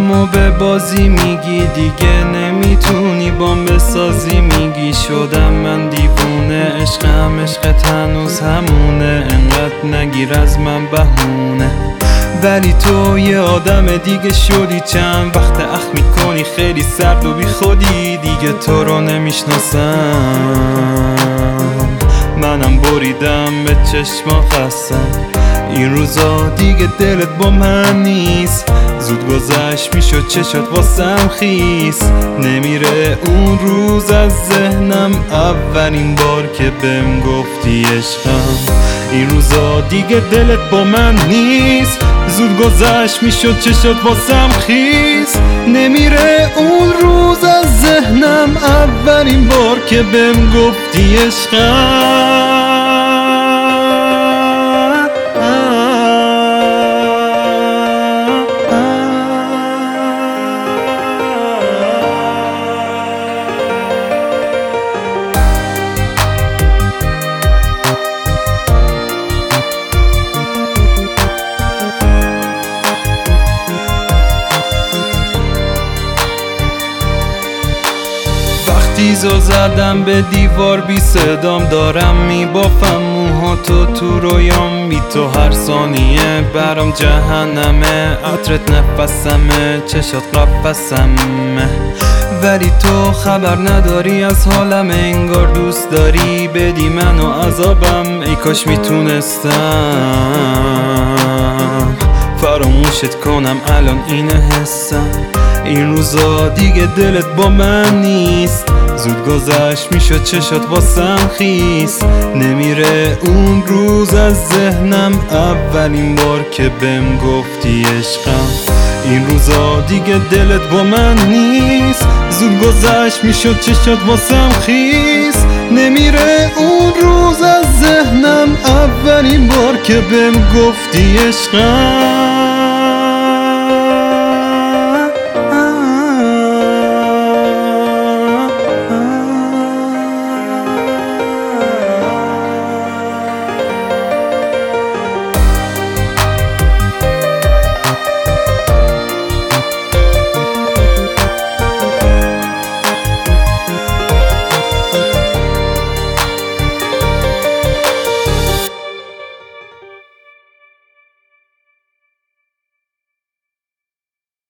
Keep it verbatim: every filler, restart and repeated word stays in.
و به بازی میگی دیگه نمیتونی بام بسازی، میگی شدم من دیوونه، عشقم عشقت هنوز همونه، انقدر نگیر از من بهونه. ولی تو یه آدم دیگه شدی، چند وقت اخ میکنی خیلی سرد و بی خودی، دیگه تو رو نمیشناسم، منم بریدم به چشما خستم. این روزا دیگه دلت با من نیست، زود گذشت میشد چشات واسم خیس، نمیره اون روز از ذهنم، اولین بار که بهم گفتی عشقم. این روزا دیگه دلت با من نیست، زود گذشت میشد چشات واسم خیس، نمیره اون روز از ذهنم، اولین بار که بهم گفتی عشقم. تیزو زدم به دیوار بی صدام، دارم میبافم موهاتو تو رویام، بی تو هر ثانیه برام جهنمه، عطرت نفسمه، چشات قفسمه، ولی تو خبر نداری از حالم، انگار دوست داری بدی منو عذابم. ای کاش میتونستم فراموشت کنم الان این حسم. این روزا دیگه دلت با من نیست، زود گذشت میشد چشات واسم خیس، نمیره اون روز از ذهنم، اولین بار که بهم گفتی عشقم. این روزا دیگه دلت با من نیست، زود گذشت میشد چشات واسم خیس، نمیره اون روز از ذهنم، اولین بار که بهم گفتی عشقم.